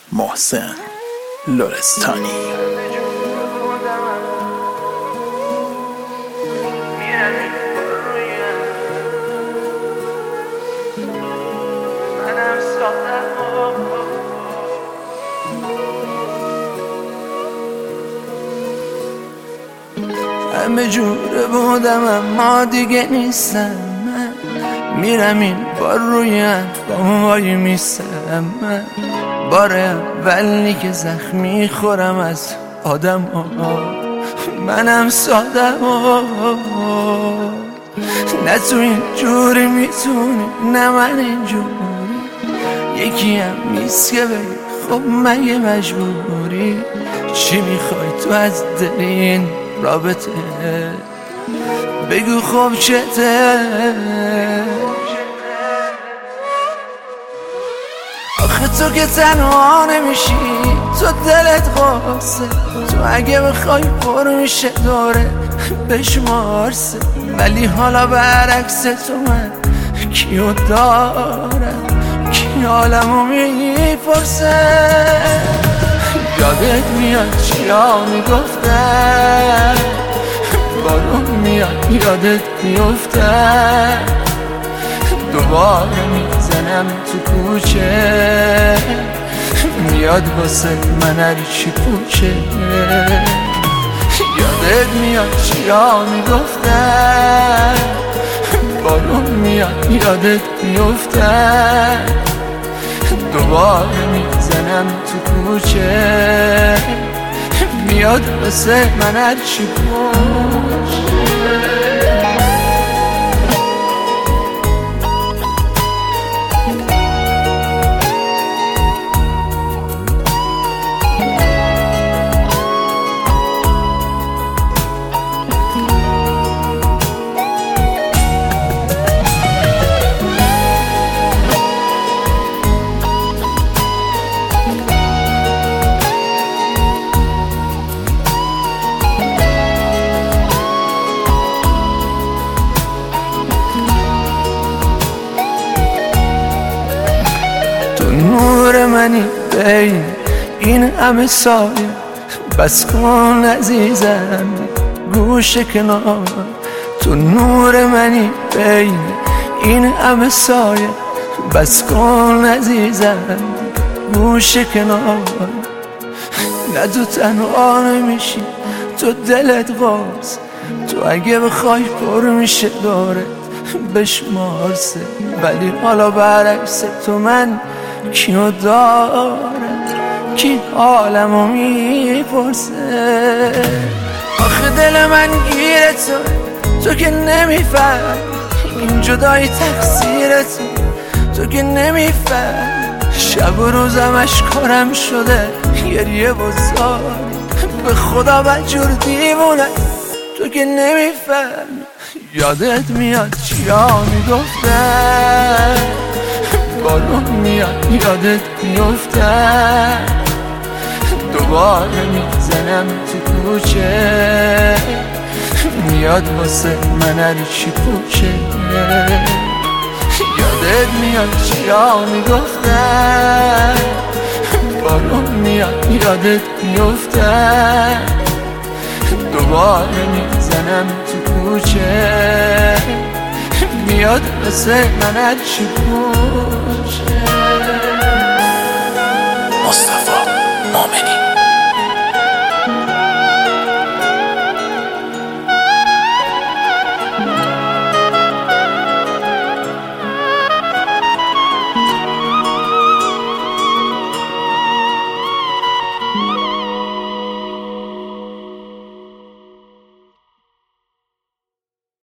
محسن لرستانی. همه جوره بودم اما دیگه نیستم. من میرم این بار روی وای میستم. من بار اولی که زخم میخورم از آدم ها. منم ساده نه تو این جوری میتونی نه من این جوری. یکی هم نیست که بگی خب مگه مجبوری. چی میخوای تو از دل این رابطه بگو خب چته. آخه تو که تنها نمیشی تو دلت قاسه. تو اگه بخوای پر میشه داره بشمارسه. ولی حالا برعکس تو من کیو دارم کی حالمو میپرسه. یادت میاد چیا میگفتم بارون میاد یادت میفتم. دوباره میزنم تو کوچه میاد واسه من هرچی پوچه. یادت میاد چیا میگفتم بارون میاد یادت میفتم. دوباره میزنم تو کوچه میاد واسه من هرچی پوچه. نور منی بین این همه سایه بس کن عزیزم گوش کنار. تو نور منی بین این همه سایه بس کن عزیزم گوش کنار. نه تو تنها نمیشی تو دلت باز. تو اگه بخوای پر میشه داره بشمارسه. ولی حالا برعکس تو من کیو دارم کی حالمو میپرسه. آخه دل من گیره تو که نمیفهم این جدایی تقصیر تو که نمیفهم. شب و روزم اشکارم شده گریه و زاری. به خدا بدجور دیوونه تو که نمیفهم. یادت میاد چیا میگفتم بارون میاد یادت میفتم. دوباره میزنم تو کوچه میاد واسه من هرچی پوچه. یادت میاد چیا میگفتم بارون میاد یادت میفتم. دوباره میزنم تو کوچه میاد واسه من هرچی پوچه.